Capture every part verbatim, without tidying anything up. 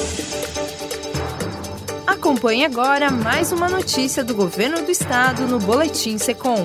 Acompanhe agora mais uma notícia do Governo do Estado no Boletim Secom.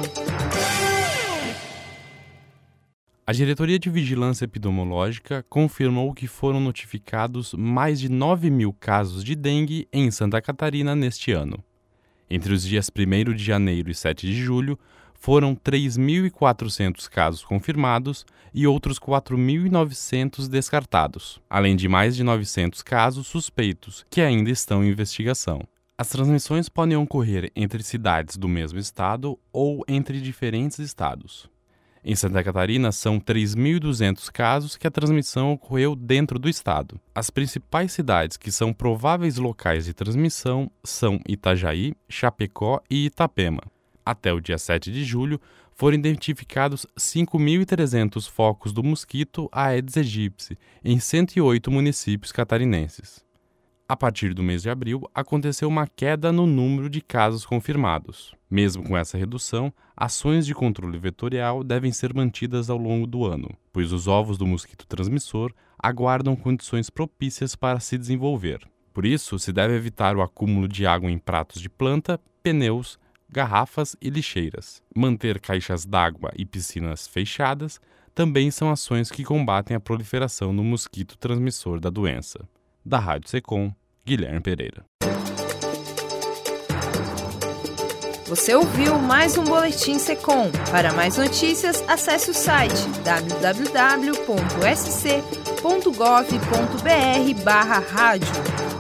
A Diretoria de Vigilância Epidemiológica confirmou que foram notificados mais de nove mil casos de dengue em Santa Catarina neste ano. Entre os dias primeiro de janeiro e sete de julho, foram três mil e quatrocentos casos confirmados e outros quatro mil e novecentos descartados, além de mais de novecentos casos suspeitos que ainda estão em investigação. As transmissões podem ocorrer entre cidades do mesmo estado ou entre diferentes estados. Em Santa Catarina, são três mil e duzentos casos que a transmissão ocorreu dentro do estado. As principais cidades que são prováveis locais de transmissão são Itajaí, Chapecó e Itapema. Até o dia sete de julho, foram identificados cinco mil e trezentos focos do mosquito Aedes aegypti em cento e oito municípios catarinenses. A partir do mês de abril, aconteceu uma queda no número de casos confirmados. Mesmo com essa redução, ações de controle vetorial devem ser mantidas ao longo do ano, pois os ovos do mosquito transmissor aguardam condições propícias para se desenvolver. Por isso, se deve evitar o acúmulo de água em pratos de planta, pneus, garrafas e lixeiras. Manter caixas d'água e piscinas fechadas também são ações que combatem a proliferação do mosquito transmissor da doença. Da Rádio Secom, Guilherme Pereira. Você ouviu mais um Boletim Secom. Para mais notícias, acesse o site w w w ponto s c ponto gov ponto b r barra rádio.